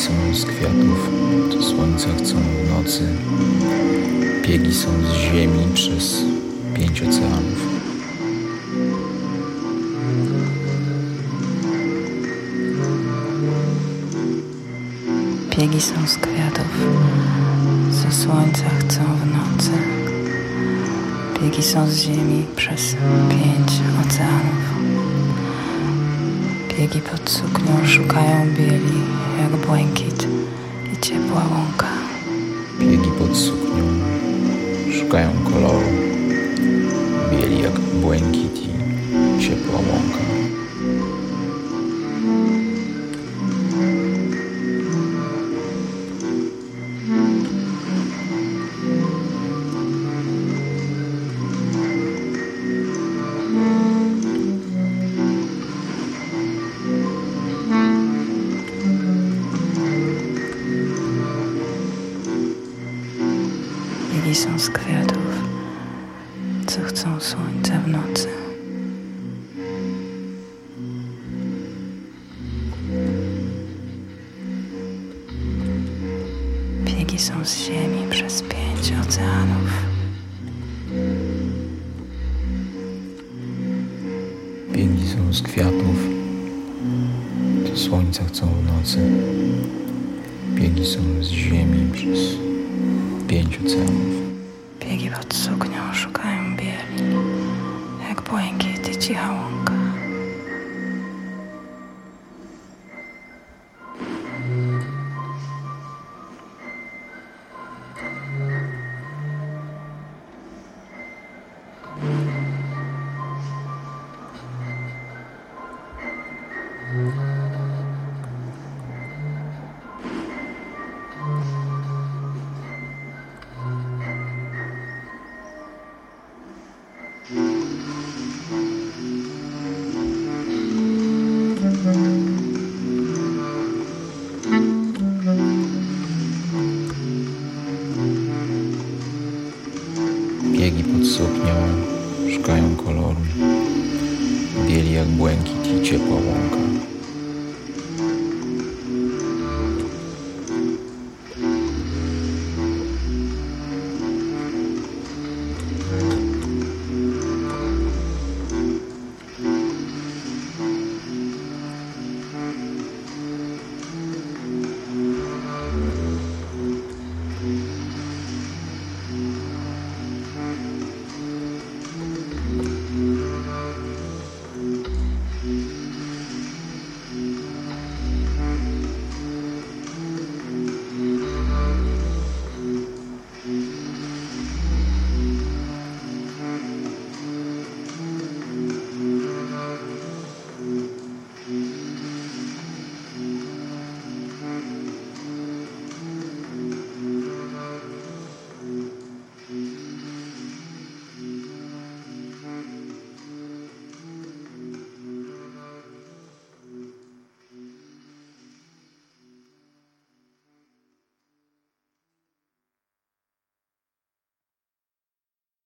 są z kwiatów, to słońca chcą w nocy. Biegi są z ziemi przez 5 oceanów. Biegi są z kwiatów, co słońca chcą w nocy. Biegi są z ziemi przez 5 oceanów. Biegi pod suknią szukają bieli, jak błękit i ciepła łąka. Biegi pod suknią szukają koloru, bieli jak błękit i ciepła łąka. Biegi są z kwiatów, co chcą słońca w nocy. Biegi są z ziemi przez 5 oceanów. Biegi są z kwiatów, to słońca chcą w nocy. Biegi są z ziemi przez 5 oceanów. Biegi pod suknią szukają bieli, jak błękit i cicha łąka. Biegi pod suknią szukają koloru, bieli jak błękit i ciepła łąka.